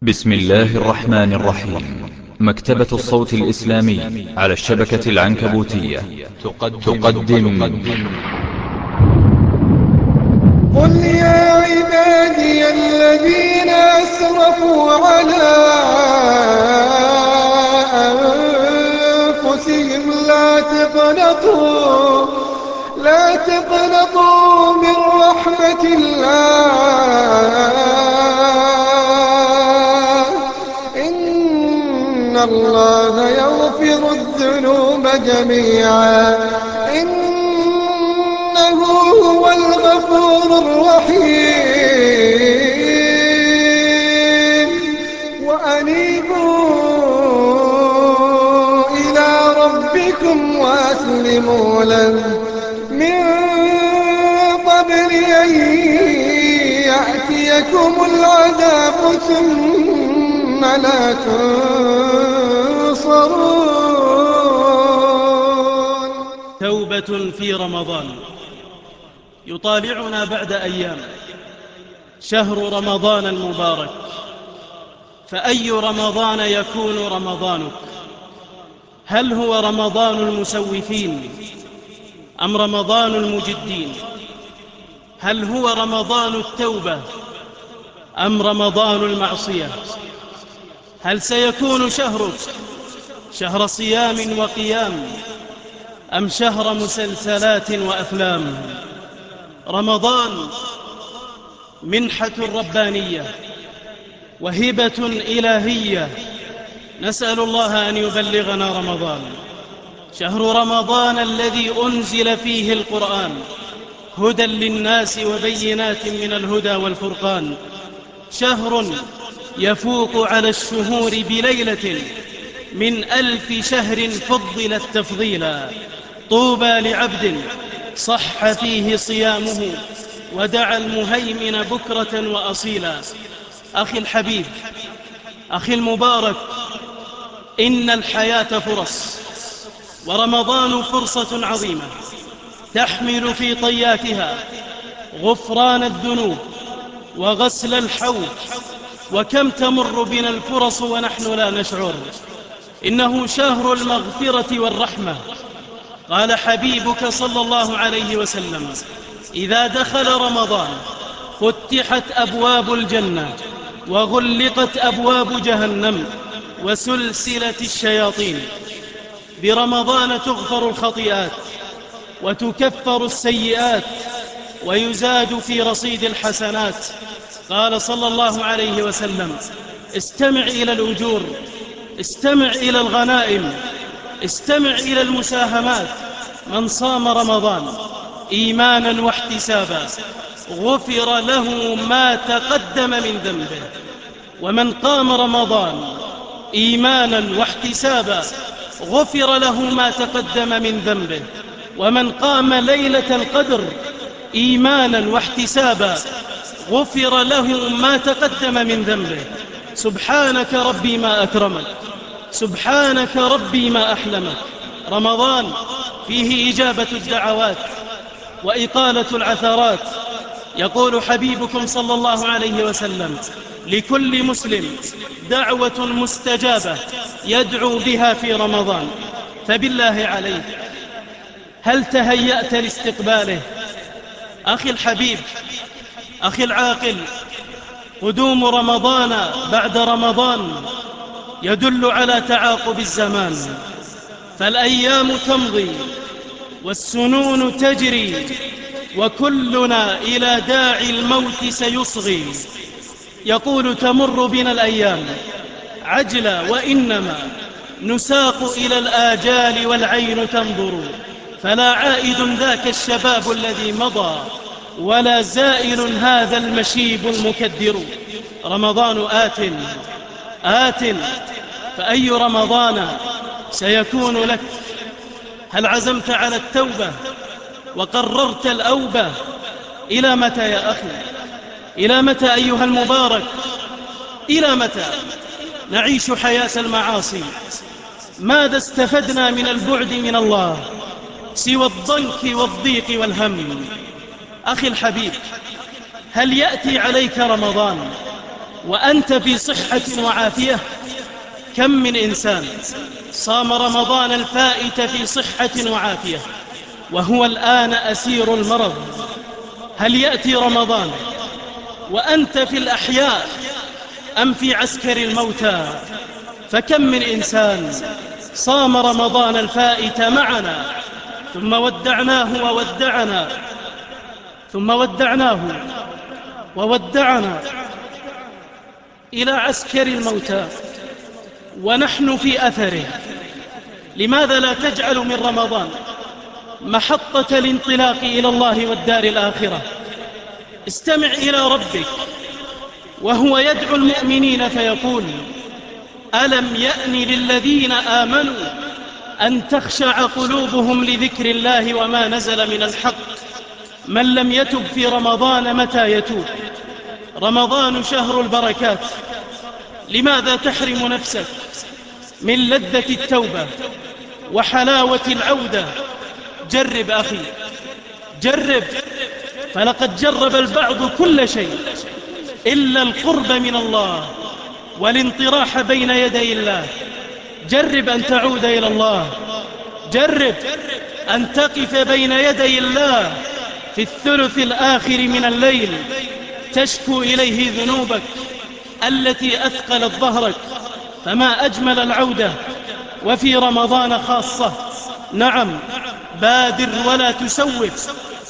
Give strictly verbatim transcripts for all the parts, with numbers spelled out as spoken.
بسم الله الرحمن الرحيم. مكتبة الصوت الإسلامي على الشبكة العنكبوتية تقدم, تقدم قل يا عبادي الذين أسرفوا على أنفسهم لا تقنطوا لا تقنطوا من رحمة الله، إن الله يغفر الذنوب جميعا، إنه هو الغفور الرحيم. وأنيبوا إلى ربكم وأسلموا له من قبل أن يأتيكم العذاب ثم لا تنصرون. توبة في رمضان. يطالعنا بعد أيام شهر رمضان المبارك، فأي رمضان يكون رمضانك؟ هل هو رمضان المسوفين أم رمضان المجدين؟ هل هو رمضان التوبة أم رمضان المعصية؟ هل سيكون شهرك شهر صيام وقيام أم شهر مسلسلات وأفلام؟ رمضان منحة ربانية وهبة إلهية، نسأل الله أن يبلغنا رمضان. شهر رمضان الذي أنزل فيه القرآن هدى للناس وبينات من الهدى والفرقان، شهر يفوق على الشهور بليلة من ألف شهر فضلت تفضيلا. طوبى لعبد صح فيه صيامه ودعا المهيمن بكرة وأصيلا. أخي الحبيب، أخي المبارك، إن الحياة فرص، ورمضان فرصة عظيمة تحمل في طياتها غفران الذنوب وغسل الحوض. وكم تمر بنا الفرص ونحن لا نشعر. إنه شهر المغفرة والرحمة. قال حبيبك صلى الله عليه وسلم: إذا دخل رمضان فتحت أبواب الجنة وغلقت أبواب جهنم وسلسلة الشياطين. برمضان تغفر الخطيئات وتكفر السيئات ويزاد في رصيد الحسنات. قال صلى الله عليه وسلم: استمع إلى الأجور، استمع إلى الغنائم، استمع إلى المساهمات. من صام رمضان إيمانا واحتسابا غفر له ما تقدم من ذنبه، ومن قام رمضان إيمانا واحتسابا غفر له ما تقدم من ذنبه، ومن قام ليلة القدر إيمانا واحتسابا غفر له ما تقدم من ذنبه. سبحانك ربي ما أكرمك، سبحانك ربي ما أحلمك. رمضان فيه إجابة الدعوات وإقالة العثرات. يقول حبيبكم صلى الله عليه وسلم: لكل مسلم دعوة مستجابة يدعو بها في رمضان. فبالله عليك، هل تهيأت لاستقباله؟ أخي الحبيب، أخي العاقل، قدوم رمضان بعد رمضان يدل على تعاقب الزمان، فالأيام تمضي والسنون تجري وكلنا إلى داعي الموت سيصغي. يقول: تمر بنا الأيام عجلة وإنما نساق إلى الآجال والعين تنظر، فلا عائد ذاك الشباب الذي مضى ولا زائل هذا المشيب المكدر. رمضان آت آت، فأي رمضان سيكون لك؟ هل عزمت على التوبة وقررت الأوبة؟ إلى متى يا أخي؟ إلى متى أيها المبارك؟ إلى متى نعيش حياة المعاصي؟ ماذا استفدنا من البعد من الله سوى الضنك والضيق والهم؟ أخي الحبيب، هل يأتي عليك رمضان وأنت في صحة وعافية؟ كم من إنسان صام رمضان الفائت في صحة وعافية وهو الآن أسير المرض. هل يأتي رمضان وأنت في الأحياء أم في عسكر الموتى؟ فكم من إنسان صام رمضان الفائت معنا ثم ودعناه وودعنا ثم ودعناه وودعنا إلى عسكر الموتى ونحن في أثره. لماذا لا تجعل من رمضان محطة الانطلاق إلى الله والدار الآخرة؟ استمع إلى ربك وهو يدعو المؤمنين فيقول: ألم يأن للذين آمنوا أن تخشع قلوبهم لذكر الله وما نزل من الحق. من لم يتب في رمضان متى يتوب؟ رمضان شهر البركات، لماذا تحرم نفسك من لذة التوبة وحلاوة العودة؟ جرب أخي، جرب، فلقد جرب البعض كل شيء إلا القرب من الله والانطراح بين يدي الله. جرب أن تعود إلى الله، جرب أن تقف بين يدي الله في الثلث الآخر من الليل تشكو إليه ذنوبك التي أثقلت ظهرك. فما أجمل العودة وفي رمضان خاصة. نعم، بادر ولا تسوف،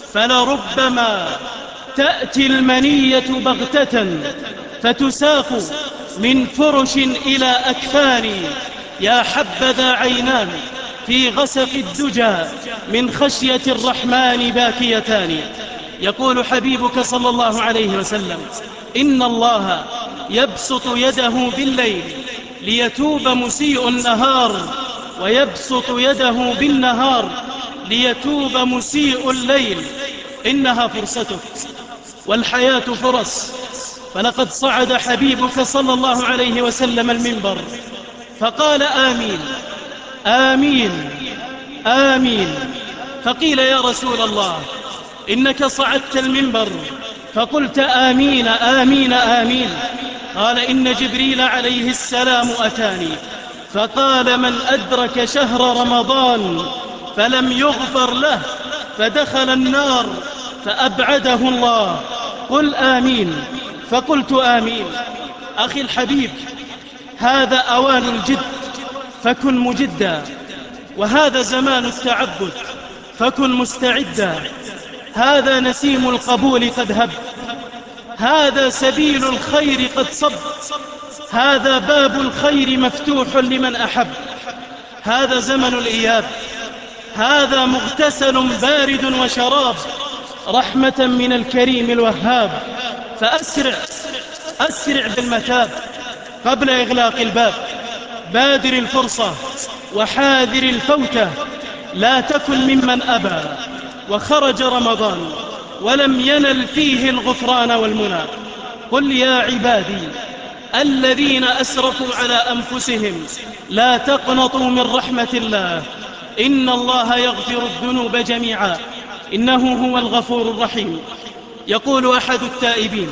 فلربما تأتي المنية بغتة فتساق من فرش إلى أكفان. يا حبذا عينان في غسق الدجى من خشية الرحمن باكيتان. يقول حبيبك صلى الله عليه وسلم: إن الله يبسط يده بالليل ليتوب مسيء النهار، ويبسط يده بالنهار ليتوب مسيء الليل. إنها فرصتك والحياة فرص. فلقد صعد حبيبك صلى الله عليه وسلم المنبر فقال: آمين آمين آمين. فقيل: يا رسول الله، إنك صعدت المنبر فقلت آمين آمين آمين. قال: إن جبريل عليه السلام أتاني فقال: من أدرك شهر رمضان فلم يغفر له فدخل النار فأبعده الله. قل آمين. فقلت آمين. أخي الحبيب، هذا أوان الجد فكن مجدا، وهذا زمان التعبد فكن مستعدا. هذا نسيم القبول قد هب، هذا سبيل الخير قد صب، هذا باب الخير مفتوح لمن أحب. هذا زمن الإياب، هذا مغتسل بارد وشراب رحمة من الكريم الوهاب. فأسرع أسرع بالمتاب قبل إغلاق الباب. بادر الفرصة وحاذر الفوتة، لا تكن ممن أبى وخرج رمضان ولم ينل فيه الغفران والمنى. قل يا عبادي الذين أسرفوا على أنفسهم لا تقنطوا من رحمة الله، إن الله يغفر الذنوب جميعا إنه هو الغفور الرحيم. يقول أحد التائبين: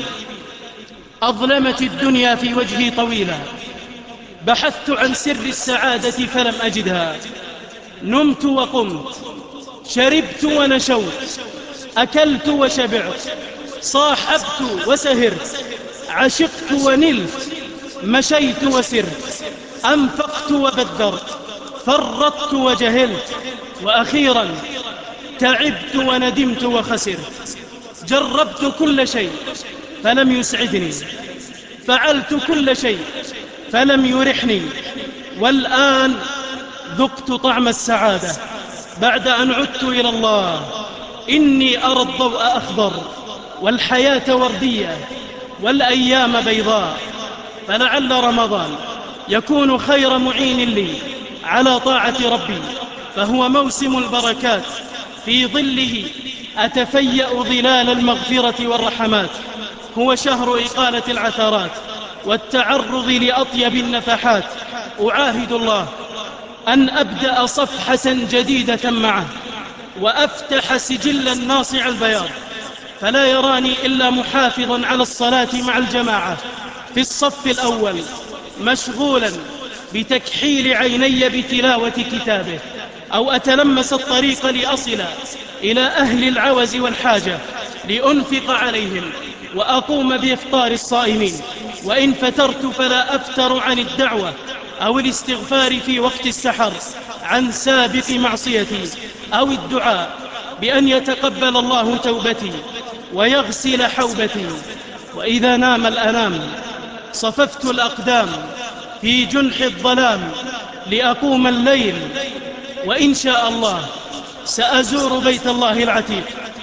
أظلمت الدنيا في وجهي طويلا، بحثت عن سر السعادة فلم أجدها. نمت وقمت، شربت ونشوت، أكلت وشبعت، صاحبت وسهرت، عشقت ونلت، مشيت وسرت، أنفقت وبذرت، فرطت وجهلت، وأخيرا تعبت وندمت وخسرت. جربت كل شيء فلم يسعدني، فعلت كل شيء فلم يرحني، والآن ذقت طعم السعادة بعد أن عدت إلى الله. إني أرى الضوء أخضر والحياة وردية والأيام بيضاء. فلعل رمضان يكون خير معين لي على طاعة ربي، فهو موسم البركات في ظله أتفيأ ظلال المغفرة والرحمات. هو شهر إقالة العثرات والتعرض لأطيب النفحات. أعاهد الله أن أبدأ صفحة جديدة معه وأفتح سجلا ناصع البياض، فلا يراني إلا محافظا على الصلاة مع الجماعة في الصف الأول مشغولا بتكحيل عيني بتلاوة كتابه، أو أتلمس الطريق لأصل إلى أهل العوز والحاجة لأنفق عليهم وأقوم بإفطار الصائمين، وإن فترت فلا أفتر عن الدعوة أو الاستغفار في وقت السحر عن سابق معصيتي، أو الدعاء بأن يتقبل الله توبتي ويغسل حوبتي. وإذا نام الأنام صففت الأقدام في جنح الظلام لأقوم الليل، وإن شاء الله سأزور بيت الله العتيق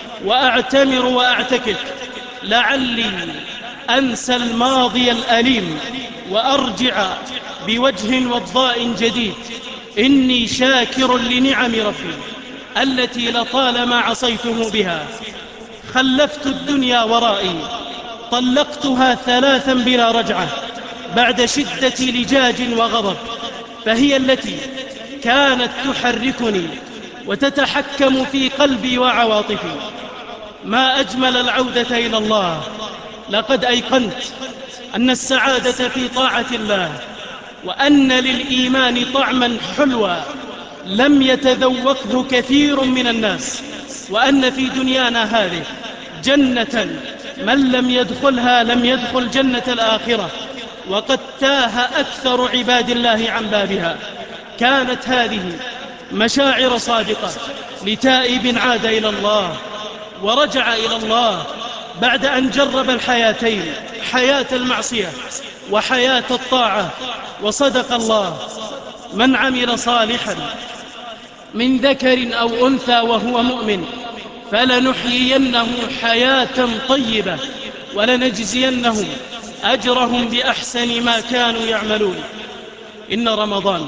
وأعتمر وأعتكف لعلي أنسى الماضي الأليم وأرجع بوجه وضاء جديد. إني شاكر لنعم ربي التي لطالما عصيته بها. خلفت الدنيا ورائي، طلقتها ثلاثا بلا رجعة بعد شدة لجاج وغضب، فهي التي كانت تحركني وتتحكم في قلبي وعواطفي. ما أجمل العودة إلى الله. لقد أيقنت أن السعادة في طاعة الله، وأن للإيمان طعما حلوا لم يتذوقه كثير من الناس، وأن في دنيانا هذه جنة من لم يدخلها لم يدخل جنة الآخرة، وقد تاه أكثر عباد الله عن بابها. كانت هذه مشاعر صادقة لتائب عاد إلى الله ورجع إلى الله بعد أن جرب الحياتين، حياة المعصية وحياة الطاعة. وصدق الله: من عمل صالحا من ذكر أو أنثى وهو مؤمن فلنحيينه حياة طيبة ولنجزينهم أجرهم بأحسن ما كانوا يعملون. إن رمضان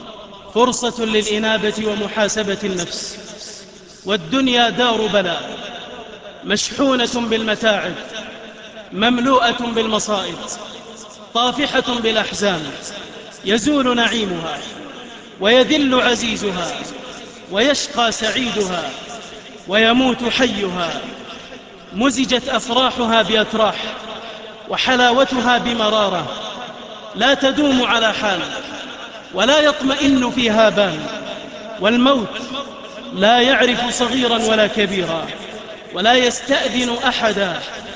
فرصة للإنابة ومحاسبة النفس، والدنيا دار بلاء مشحونة بالمتاعب، مملوءة بالمصائب، طافحة بالأحزان. يزول نعيمها ويذل عزيزها، ويشقى سعيدها ويموت حيها. مزجت أفراحها بأتراح، وحلاوتها بمرارة، لا تدوم على حال ولا يطمئن فيها بال. والموت لا يعرف صغيرا ولا كبيرا، ولا يستأذن أحدا،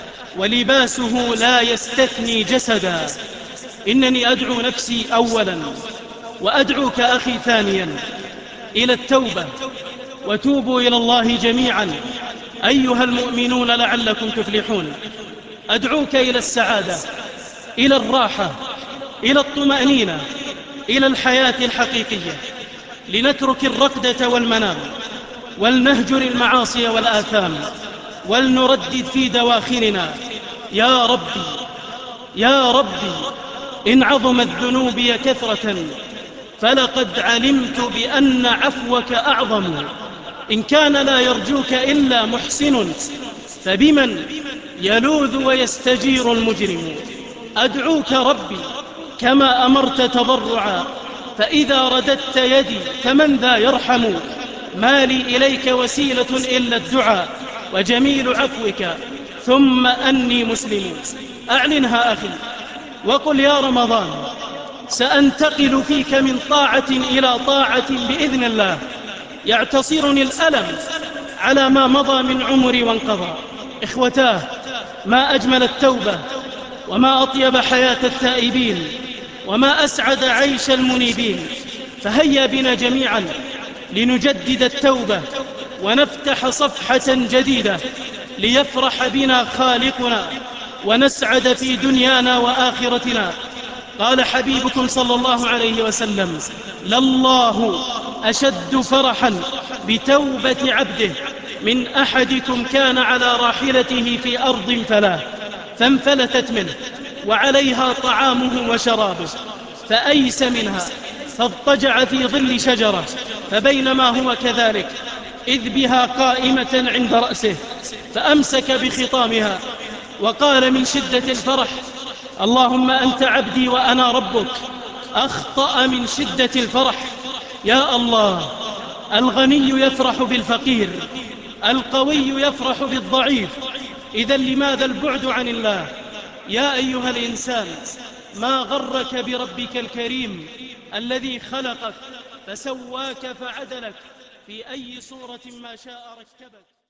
ولباسه لا يستثني جسدا. إنني أدعو نفسي أولا، وأدعوك أخي ثانيا، إلى التوبة، وتوبوا إلى الله جميعا أيها المؤمنون لعلكم تفلحون. أدعوك إلى السعادة، إلى الراحة، إلى الطمأنينة، إلى الحياة الحقيقية، لنترك الرقدة والمنام، ولنهجر المعاصي والآثام، ولنردد في دواخلنا: يا ربي يا ربي، إن عظمت ذنوبي كثرة فلقد علمت بأن عفوك أعظم. إن كان لا يرجوك إلا محسن فبمن يلوذ ويستجير المجرم. أدعوك ربي كما أمرت تضرعا، فإذا رددت يدي فمن ذا يرحم. ما لي إليك وسيلة إلا الدعاء، وجميل عفوك ثم أني مسلم. أعلنها أخي وقل: يا رمضان، سأنتقل فيك من طاعة إلى طاعة بإذن الله. يعتصرني الألم على ما مضى من عمري وانقضى. إخوتاه، ما أجمل التوبة، وما أطيب حياة التائبين، وما أسعد عيش المنيبين. فهيا بنا جميعا لنجدد التوبة ونفتح صفحة جديدة ليفرح بنا خالقنا ونسعد في دنيانا وآخرتنا. قال حبيبكم صلى الله عليه وسلم: لله أشد فرحا بتوبة عبده من أحدكم كان على راحلته في أرض فلاة فانفلتت منه وعليها طعامه وشرابه، فأيس منها فاضطجع في ظل شجرة، فبينما هو كذلك إذ بها قائمة عند رأسه، فأمسك بخطامها وقال من شدة الفرح: اللهم أنت عبدي وأنا ربك. أخطأ من شدة الفرح. يا الله، الغني يفرح بالفقير، القوي يفرح بالضعيف. إذا لماذا البعد عن الله؟ يا أيها الإنسان ما غرك بربك الكريم الذي خلقك فسواك فعدلك في أي صورة ما شاء ركبك.